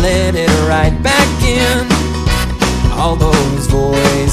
let it right back in. All those voices